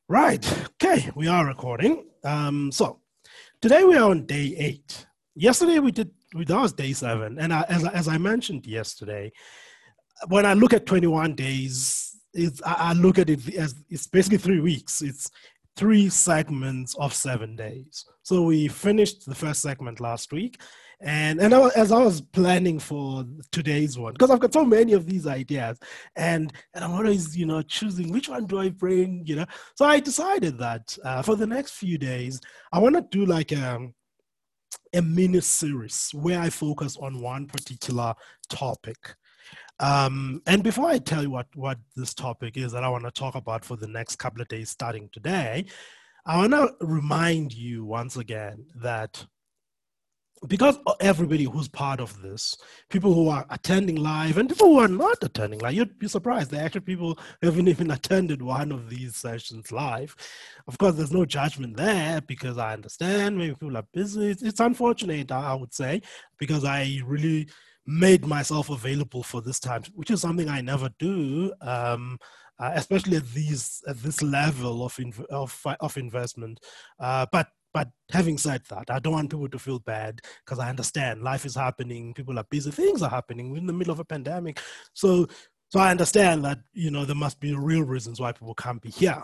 Right. Okay, we are recording. So today we are on day 8. Yesterday that was day 7, and as I mentioned yesterday, when I look at 21 days, I look at it as it's basically 3 weeks. It's 3 segments of 7 days. So we finished the first segment last week, as I was planning for today's one, because I've got so many of these ideas, and I'm always choosing which one do I bring. So I decided that for the next few days I want to do like a mini series where I focus on one particular topic. And before I tell you what this topic is that I want to talk about for the next couple of days starting today, I want to remind you once again that because everybody who's part of this, people who are attending live and people who are not attending live, you'd be surprised. There are actually people who haven't even attended one of these sessions live. Of course, there's no judgment there because I understand maybe people are busy. It's unfortunate, I would say, because I really made myself available for this time, which is something I never do. Especially at this level of investment, but having said that, I don't want people to feel bad because I understand life is happening, people are busy, things are happening. We're in the middle of a pandemic, so I understand that there must be real reasons why people can't be here.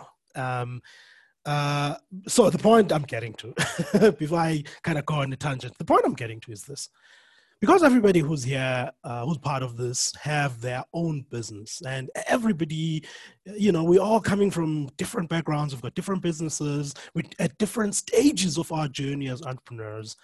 So the point I'm getting to, before I kind of go on a tangent, the point I'm getting to is this: because everybody who's here, who's part of this, have their own business, and everybody, we're all coming from different backgrounds. We've got different businesses at different stages of our journey as entrepreneurs.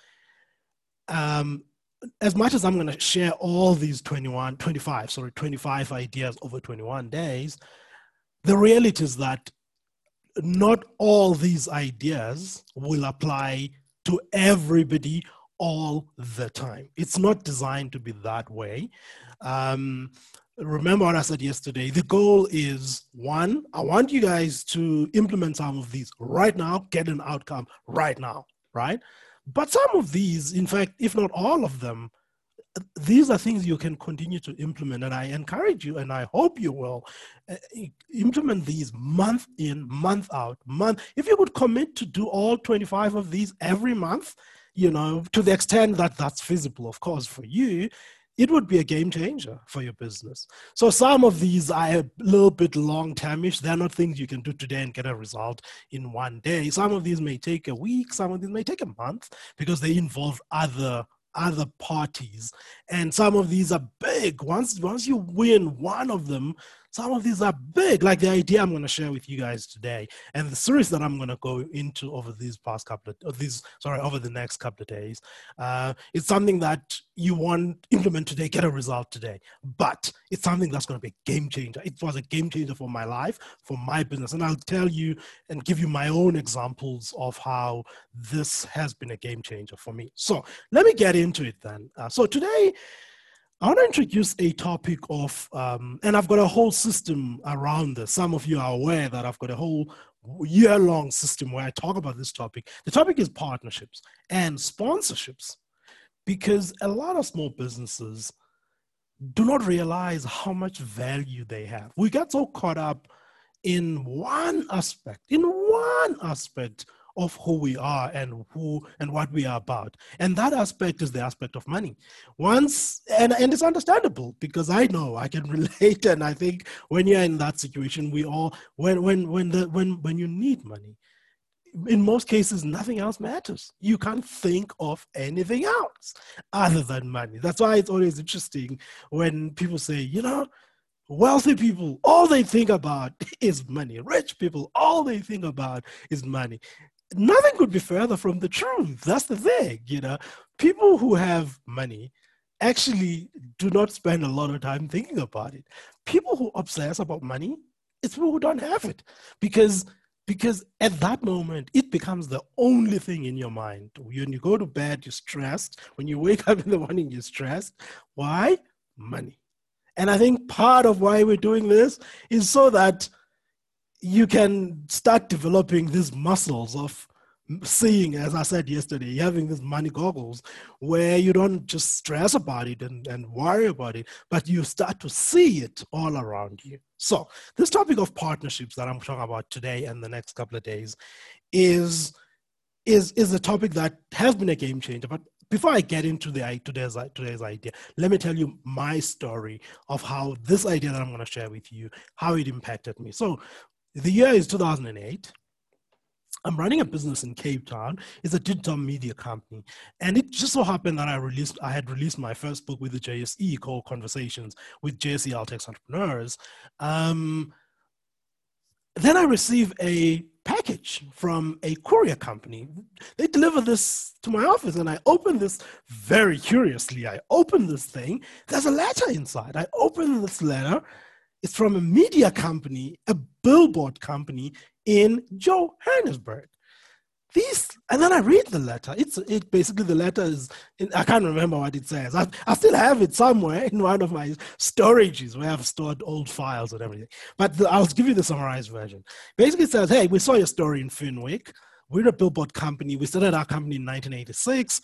As much as I'm going to share all these 25 ideas over 21 days, the reality is that not all these ideas will apply to everybody all the time. It's not designed to be that way. Remember what I said yesterday. The goal is, one, I want you guys to implement some of these right now, get an outcome right now, right? But some of these, in fact, if not all of them, these are things you can continue to implement, and I encourage you, and I hope you will implement these month in, month out, month. If you would commit to do all 25 of these every month, to the extent that that's feasible, of course, for you, it would be a game changer for your business. So some of these are a little bit long-termish. They're not things you can do today and get a result in one day. Some of these may take a week. Some of these may take a month because they involve other parties, and some of these are big. Once you win one of them, some of these are big, like the idea I'm going to share with you guys today, and the series that I'm going to go into over over the next couple of days. It's something that you want to implement today, get a result today, but it's something that's going to be a game changer. It was a game changer for my life, for my business, and I'll tell you and give you my own examples of how this has been a game changer for me. So let me get into it then. So today, I want to introduce a topic of, and I've got a whole system around this. Some of you are aware that I've got a whole year-long system where I talk about this topic. The topic is partnerships and sponsorships, because a lot of small businesses do not realize how much value they have. We get so caught up in one aspect of who we are and what we are about, and that aspect is the aspect of money. And it's understandable, because I know I can relate, and I think when you're in that situation, we all when you need money, in most cases nothing else matters. You can't think of anything else other than money. That's why it's always interesting when people say, wealthy people, all they think about is money. Rich people, all they think about is money. Nothing could be further from the truth. That's the thing, People who have money actually do not spend a lot of time thinking about it. People who obsess about money, it's people who don't have it, because at that moment, it becomes the only thing in your mind. When you go to bed, you're stressed. When you wake up in the morning, you're stressed. Why? Money. And I think part of why we're doing this is so that you can start developing these muscles of seeing, as I said yesterday, having this money goggles where you don't just stress about it and worry about it, but you start to see it all around you. So this topic of partnerships that I'm talking about today and the next couple of days is a topic that has been a game changer. But before I get into today's idea, let me tell you my story of how this idea that I'm going to share with you, how it impacted me. So the year is 2008. I'm running a business in Cape Town. It's a digital media company. And it just so happened that I had released my first book with the JSE called Conversations with JSE Altex Entrepreneurs. Then I received a package from a courier company. They delivered this to my office, and I opened this very curiously. I opened this thing. There's a letter inside. I opened this letter. It's from a media company, a billboard company in Johannesburg. And then I read the letter. It basically, the letter is, I can't remember what it says. I still have it somewhere in one of my storages where I've stored old files and everything. But I'll give you the summarized version. Basically, it says, hey, we saw your story in Finwick. We're a billboard company. We started our company in 1986.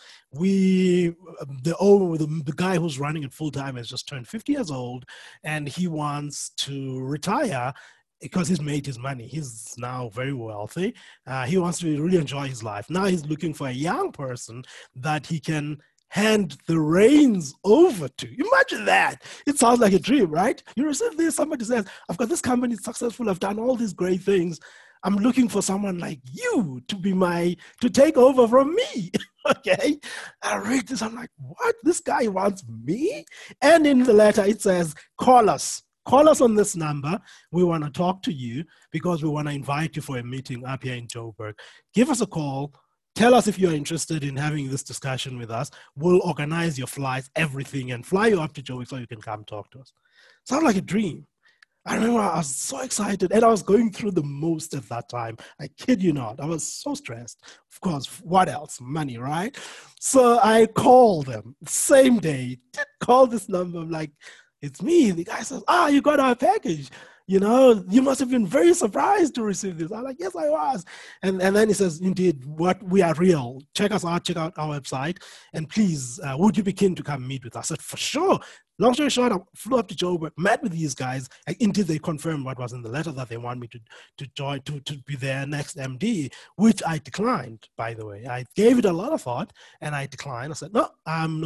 The guy who's running it full time has just turned 50 years old, and he wants to retire because he's made his money. He's now very wealthy. He wants to really enjoy his life. Now he's looking for a young person that he can hand the reins over to. Imagine that. It sounds like a dream, right? You receive this, somebody says, I've got this company, it's successful, I've done all these great things. I'm looking for someone like you to take over from me. Okay. I read this, I'm like, what? This guy wants me? And in the letter, it says, call us. Call us on this number. We want to talk to you because we want to invite you for a meeting up here in Joburg. Give us a call. Tell us if you're interested in having this discussion with us. We'll organize your flights, everything, and fly you up to Joburg so you can come talk to us. Sounds like a dream. I remember I was so excited, and I was going through the most at that time. I kid you not. I was so stressed. Of course, what else? Money, right? So I called them same day. Call this number. I'm like, it's me. The guy says, you got our package. You know, you must have been very surprised to receive this. I'm like, yes, I was. And then he says, indeed, we are real. Check us out, check out our website. And please, would you be keen to come meet with us? I said, for sure. Long story short, I flew up to Joburg, met with these guys. And indeed, they confirmed what was in the letter, that they want me to join, to be their next MD, which I declined, by the way. I gave it a lot of thought, and I declined. I said, no, I'm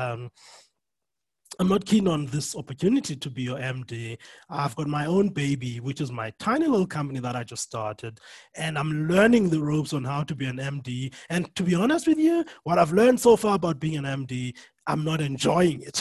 not keen on this opportunity to be your MD. I've got my own baby, which is my tiny little company that I just started. And I'm learning the ropes on how to be an MD. And to be honest with you, what I've learned so far about being an MD, I'm not enjoying it.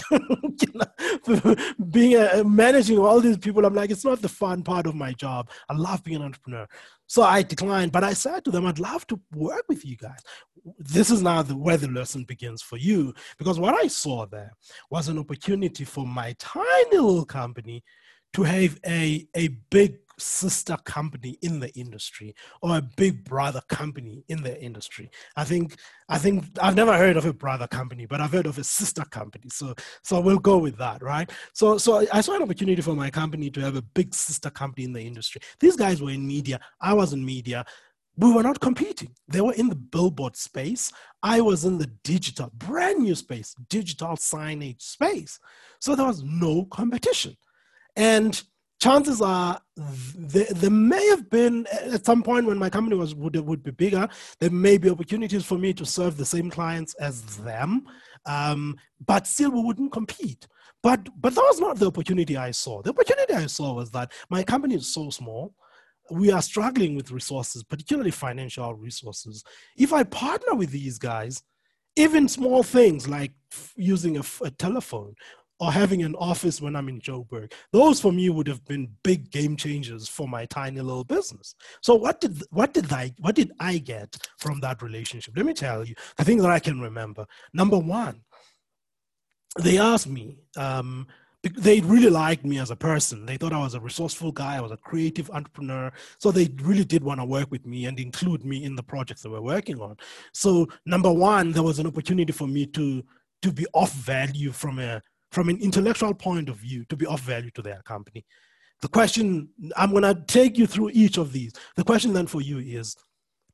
Managing all these people, I'm like, it's not the fun part of my job. I love being an entrepreneur. So I declined, but I said to them, I'd love to work with you guys. This is now where the lesson begins for you, because what I saw there was an opportunity for my tiny little company to have a big sister company in the industry, or a big brother company in the industry. I think I've never heard of a brother company, but I've heard of a sister company. So we'll go with that, right? So I saw an opportunity for my company to have a big sister company in the industry. These guys were in media. I was in media. We were not competing. They were in the billboard space. I was in the digital, brand new space, digital signage space. So there was no competition. And chances are there may have been, at some point when my company would be bigger, there may be opportunities for me to serve the same clients as them, but still we wouldn't compete. But that was not the opportunity I saw. The opportunity I saw was that my company is so small. We are struggling with resources, particularly financial resources. If I partner with these guys, even small things like using a telephone or having an office when I'm in Joburg, those for me would have been big game changers for my tiny little business. So what did I get from that relationship? Let me tell you the things that I can remember. Number one, they asked me, they really liked me as a person. They thought I was a resourceful guy. I was a creative entrepreneur. So they really did want to work with me and include me in the projects that we're working on. So number one, there was an opportunity for me to be of value from an intellectual point of view, to be of value to their company. The question, I'm going to take you through each of these. The question then for you is,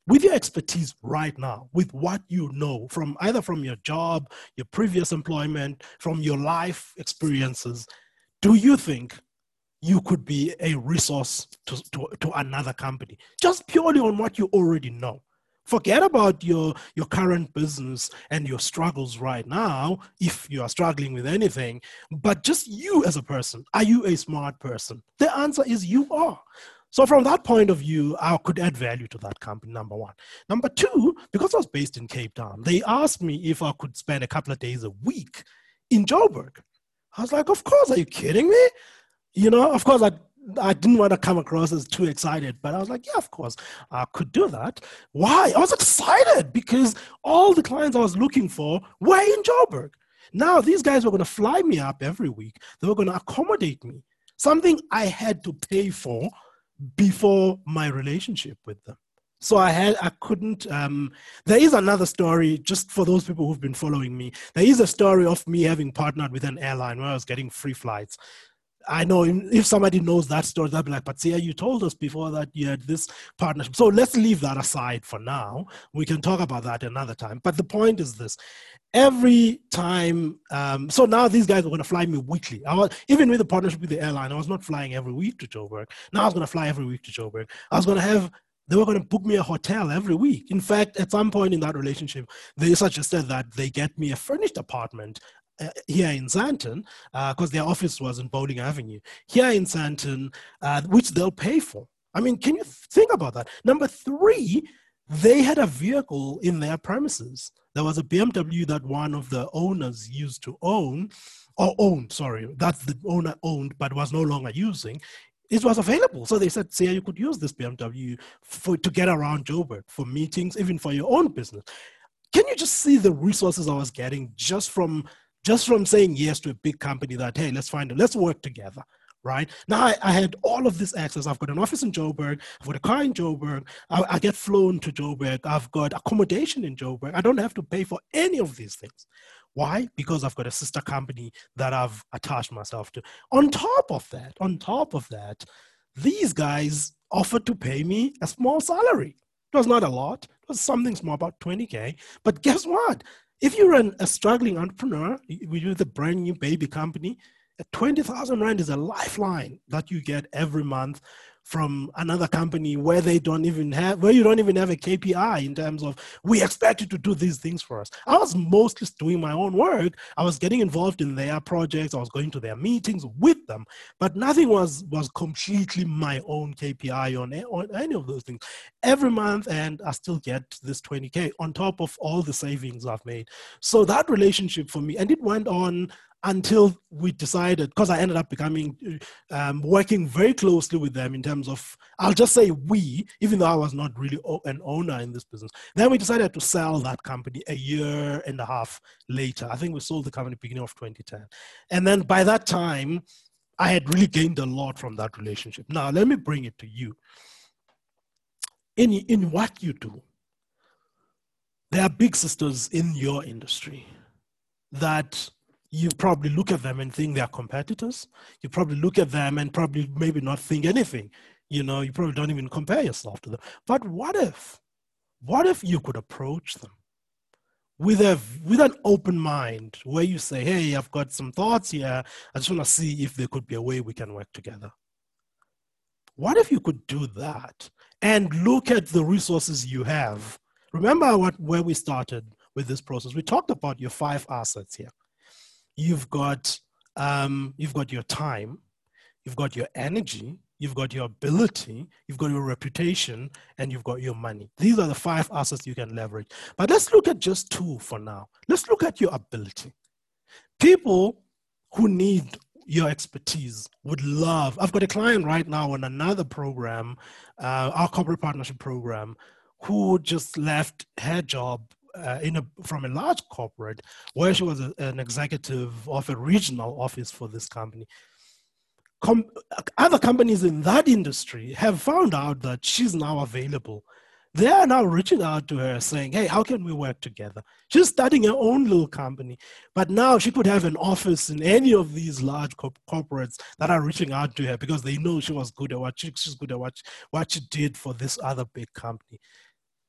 with your expertise right now, with what you know from either from your job, your previous employment, from your life experiences, do you think you could be a resource to another company just purely on what you already know? Forget about your current business and your struggles right now, if you are struggling with anything, but just you as a person. Are you a smart person? The answer is you are. So from that point of view, I could add value to that company, number one. Number two, because I was based in Cape Town, they asked me if I could spend a couple of days a week in Joburg. I was like, of course, are you kidding me? You know, of course, I didn't want to come across as too excited, but I was like, yeah, of course, I could do that. Why? I was excited because all the clients I was looking for were in Joburg. Now, these guys were going to fly me up every week. They were going to accommodate me, something I had to pay for before my relationship with them. So I couldn't, there is another story, just for those people who've been following me. There is a story of me having partnered with an airline where I was getting free flights. I know if somebody knows that story, they'll be like, but Sia, you told us before that you had this partnership. So let's leave that aside for now. We can talk about that another time. But the point is this. Every time, so now these guys are going to fly me weekly. Even with the partnership with the airline, I was not flying every week to Joburg. Now I was going to fly every week to Joburg. They were going to book me a hotel every week. In fact, at some point in that relationship, they suggested that they get me a furnished apartment here in Sandton, because their office was in Bowling Avenue, here in Sandton, which they'll pay for. I mean, can you think about that? Number three, they had a vehicle in their premises. There was a BMW that one of the owners used to own, or owned, sorry, that's the owner owned, but was no longer using. It was available. So they said, Sia, you could use this BMW to get around Joburg for meetings, even for your own business. Can you just see the resources I was getting just from saying yes to a big company that, hey, let's work together, right? Now I had all of this access. I've got an office in Joburg. I've got a car in Joburg. I get flown to Joburg. I've got accommodation in Joburg. I don't have to pay for any of these things. Why? Because I've got a sister company that I've attached myself to. On top of that, these guys offered to pay me a small salary. It was not a lot. It was something small, about 20K. But guess what? If you're a struggling entrepreneur with a brand new baby company, 20,000 Rand is a lifeline that you get every month from another company where you don't even have a KPI in terms of, we expect you to do these things for us. I was mostly doing my own work. I was getting involved in their projects. I was going to their meetings with them, but nothing was completely my own KPI on any of those things every month. And I still get this 20K on top of all the savings I've made. So that relationship for me, and it went on until we decided, because I ended up working very closely with them in terms of, I'll just say we, even though I was not really an owner in this business. Then we decided to sell that company a year and a half later. I think we sold the company beginning of 2010. And then by that time, I had really gained a lot from that relationship. Now, let me bring it to you. In what you do, there are big sisters in your industry that you probably look at them and think they're competitors. You probably look at them and probably maybe not think anything. You know, you probably don't even compare yourself to them. But what if you could approach them with an open mind where you say, hey, I've got some thoughts here. I just want to see if there could be a way we can work together. What if you could do that and look at the resources you have? Remember where we started with this process. We talked about your 5 assets here. You've got your time, you've got your energy, you've got your ability, you've got your reputation, and you've got your money. These are the 5 assets you can leverage. But let's look at just 2 for now. Let's look at your ability. People who need your expertise would love. I've got a client right now on another program, our corporate partnership program, who just left her job from a large corporate where she was an executive of a regional office for this company. Other companies in that industry have found out that she's now available. They are now reaching out to her saying, hey, how can we work together? She's starting her own little company, but now she could have an office in any of these large corporates that are reaching out to her because they know she was good at she's good at what she did for this other big company.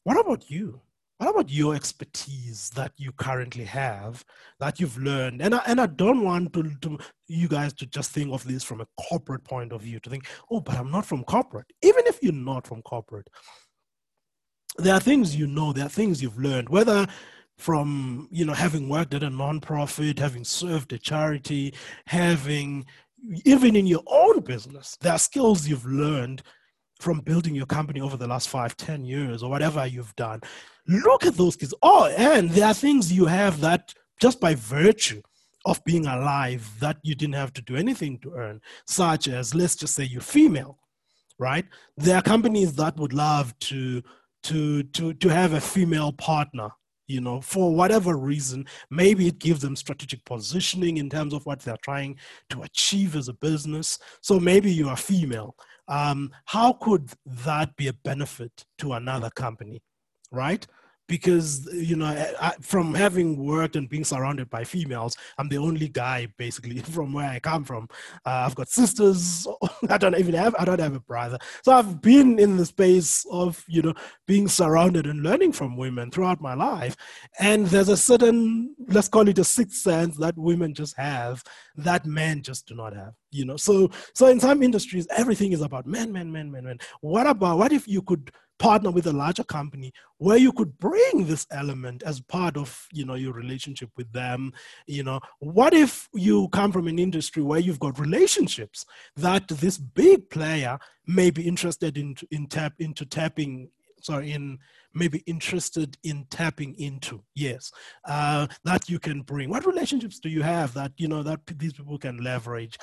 What about you? What about your expertise that you currently have, that you've learned? And I don't want to you guys to just think of this from a corporate point of view, to think, oh, but I'm not from corporate. Even if you're not from corporate, there are things you know, there are things you've learned, whether from, having worked at a nonprofit, having served a charity, having, even in your own business, there are skills you've learned from building your company over the last 5, 10 years, or whatever you've done. Look at those kids. Oh, and there are things you have that just by virtue of being alive that you didn't have to do anything to earn, such as, let's just say you're female, right? There are companies that would love to have a female partner, for whatever reason. Maybe it gives them strategic positioning in terms of what they're trying to achieve as a business. So maybe you are female. How could that be a benefit to another company, right? Because, from having worked and being surrounded by females, I'm the only guy basically from where I come from. I've got sisters. I don't have a brother. So I've been in the space of, being surrounded and learning from women throughout my life. And there's a certain, let's call it a sixth sense, that women just have that men just do not have. So in some industries, everything is about men. What if you could partner with a larger company where you could bring this element as part of, your relationship with them? What if you come from an industry where you've got relationships that this big player may be interested maybe interested in tapping into? Yes, that you can bring. What relationships do you have that, that these people can leverage?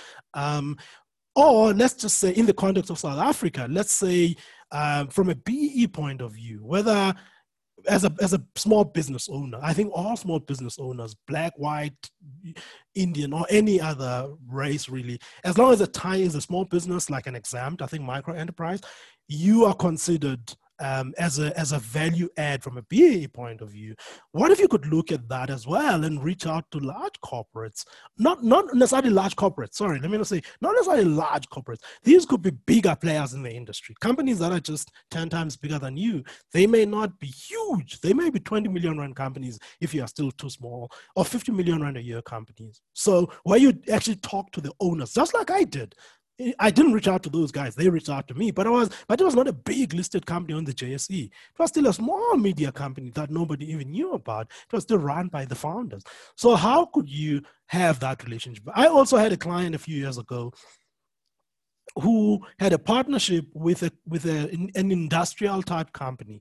Or let's just say, in the context of South Africa, let's say from a BEE point of view, whether as a small business owner, I think all small business owners, black, white, Indian, or any other race really, as long as the tie is a small business, like an exempt, I think micro enterprise, you are considered as a value add from a BAE point of view. What if you could look at that as well and reach out to large corporates? Not necessarily large corporates, sorry, let me not say, not necessarily large corporates. These could be bigger players in the industry, companies that are just 10 times bigger than you. They may not be huge. They may be 20 million rand companies if you are still too small, or 50 million rand a year companies. So where you actually talk to the owners, just like I did. I didn't reach out to those guys. They reached out to me, but it was not a big listed company on the JSE. It was still a small media company that nobody even knew about. It was still run by the founders. So how could you have that relationship? I also had a client a few years ago who had a partnership with an industrial type company.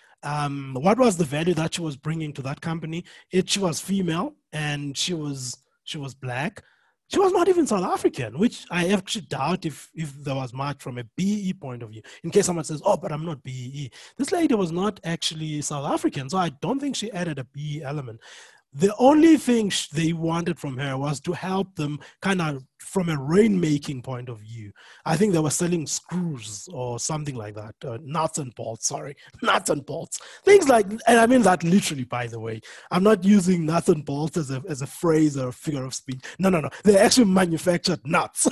What was the value that she was bringing to that company? She was female and she was black. She was not even South African, which I actually doubt if there was much from a BEE point of view. In case someone says, oh, but I'm not BEE. This lady was not actually South African, so I don't think she added a BEE element. The only thing they wanted from her was to help them kind of from a rainmaking point of view. I think they were selling screws or something like that. Nuts and bolts, nuts and bolts. Things like, and I mean that literally, by the way. I'm not using nuts and bolts as a phrase or a figure of speech. No. They actually manufactured nuts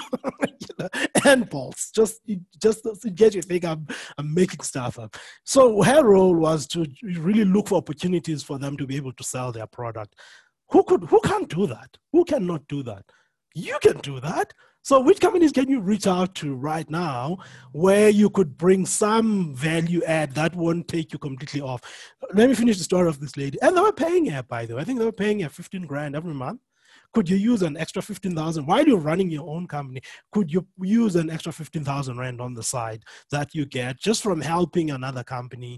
and bolts. Just in case you think I'm making stuff up. So her role was to really look for opportunities for them to be able to sell their product. Who can't do that? Who cannot do that? You can do that. So which companies can you reach out to right now where you could bring some value add that won't take you completely off? Let me finish the story of this lady. And they were paying her, by the way. I think they were paying her 15 grand every month. Could you use an extra 15,000 while you're running your own company? Could you use an extra 15,000 rand on the side that you get just from helping another company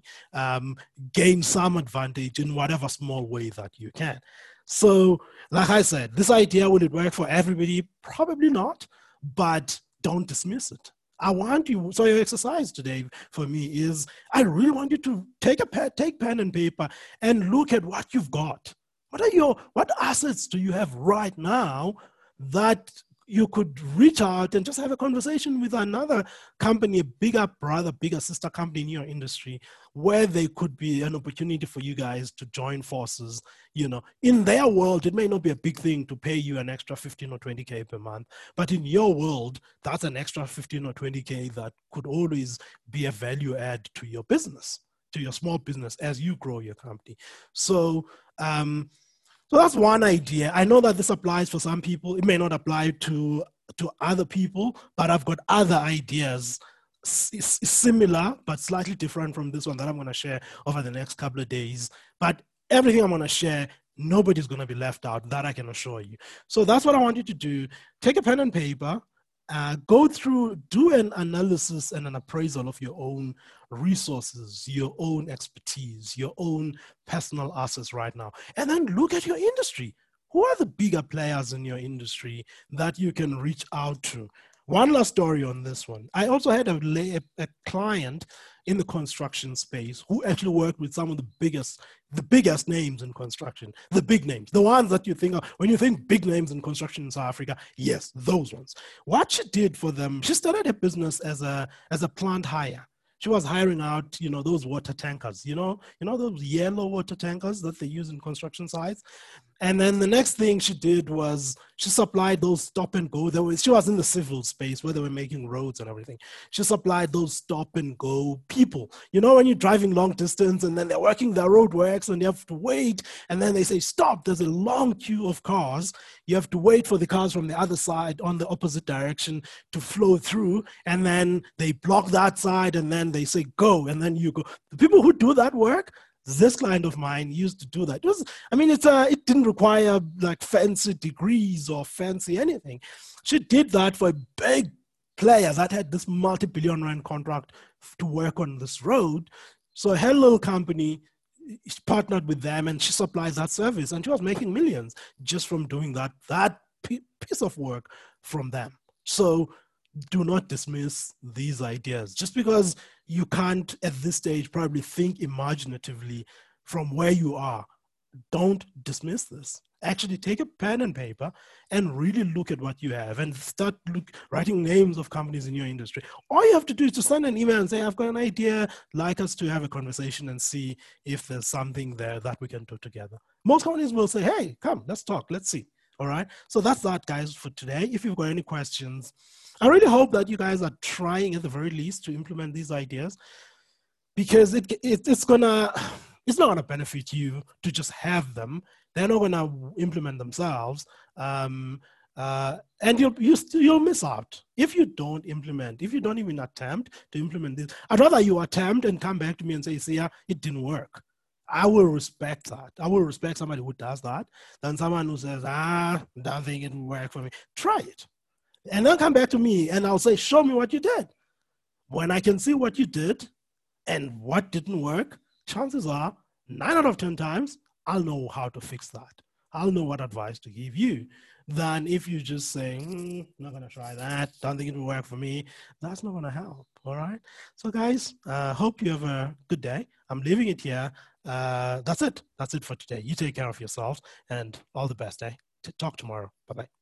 gain some advantage in whatever small way that you can? So, like I said, this idea, will it work for everybody? Probably not, but don't dismiss it. I want you, so your exercise today for me is, I really want you to take pen and paper and look at what you've got. What assets do you have right now that you could reach out and just have a conversation with another company, a bigger brother, bigger sister company in your industry, where there could be an opportunity for you guys to join forces. In their world, it may not be a big thing to pay you an extra 15 or 20K per month, but in your world, that's an extra 15 or 20K that could always be a value add to your business. to your small business as you grow your company. So, so that's one idea. I know that this applies for some people. It may not apply to other people, but I've got other ideas similar but slightly different from this one that I'm going to share over the next couple of days. But everything I'm going to share, nobody's going to be left out, that I can assure you. So that's what I want you to do. Take a pen and paper, go through, do an analysis and an appraisal of your own resources, your own expertise, your own personal assets right now, and then look at your industry. Who are the bigger players in your industry that you can reach out to? One last story on this one. I also had a client in the construction space who actually worked with some of the biggest names in construction, the big names, the ones that you think of when you think big names in construction in South Africa. Yes, those ones. What she did for them, she started a business as a plant hire. She was hiring out, those water tankers, those yellow water tankers that they use in construction sites. And then the next thing she did was she supplied those stop and go. She was in the civil space where they were making roads and everything. She supplied those stop and go people. When you're driving long distance and then they're working their road works and you have to wait, and then they say, stop, there's a long queue of cars. You have to wait for the cars from the other side on the opposite direction to flow through. And then they block that side and then they say, go, and then you go. The people who do that work, this client of mine used to do that. It didn't require like fancy degrees or fancy anything. She did that for a big player that had this multi-billion rand contract to work on this road. So her little company partnered with them and she supplies that service, and she was making millions just from doing that piece of work from them. So do not dismiss these ideas. Just because you can't at this stage probably think imaginatively from where you are, don't dismiss this. Actually take a pen and paper and really look at what you have and start writing names of companies in your industry. All you have to do is to send an email and say, I've got an idea, like us to have a conversation and see if there's something there that we can do together. Most companies will say, hey, come, let's talk, let's see. All right. So that's that, guys, for today. If you've got any questions, I really hope that you guys are trying at the very least to implement these ideas, because it's not gonna benefit you to just have them. They're not gonna implement themselves, and you'll miss out if you don't implement. If you don't even attempt to implement this, I'd rather you attempt and come back to me and say, "See, it didn't work." I will respect that. I will respect somebody who does that than someone who says, don't think it will work for me. Try it. And then come back to me and I'll say, show me what you did. When I can see what you did and what didn't work, chances are 9 out of 10 times, I'll know how to fix that. I'll know what advice to give you, than if you just say, not going to try that, don't think it will work for me. That's not going to help. All right. So guys, hope you have a good day. I'm leaving it here. That's it. That's it for today. You take care of yourselves and all the best. Talk tomorrow. Bye-bye.